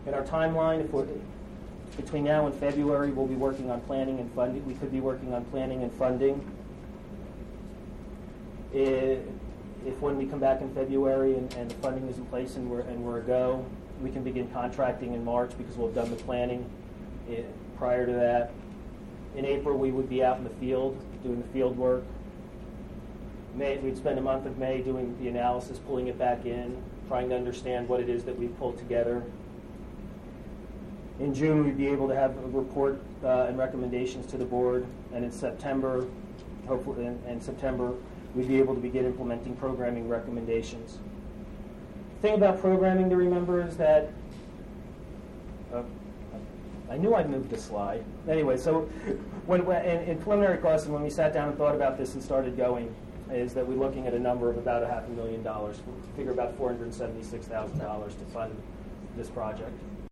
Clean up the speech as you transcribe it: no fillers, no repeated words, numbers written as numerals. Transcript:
In our timeline, between now and February, we'll be working on planning and funding. We could be working on planning and funding. If when we come back in February and the funding is in place and we're a go, we can begin contracting in March because we'll have done the planning prior to that. In April, we would be out in the field doing the field work. May, we'd spend a month of May doing the analysis, pulling it back in, trying to understand what it is that we've pulled together. In June, we'd be able to have a report and recommendations to the board, and in September, hopefully in September, we'd be able to begin implementing programming recommendations. The thing about programming to remember is that I knew I'd moved the slide. Anyway, so when in preliminary costs, and when we sat down and thought about this and started going, is that we're looking at a number of about $500,000. We figure about $476,000 to fund this project.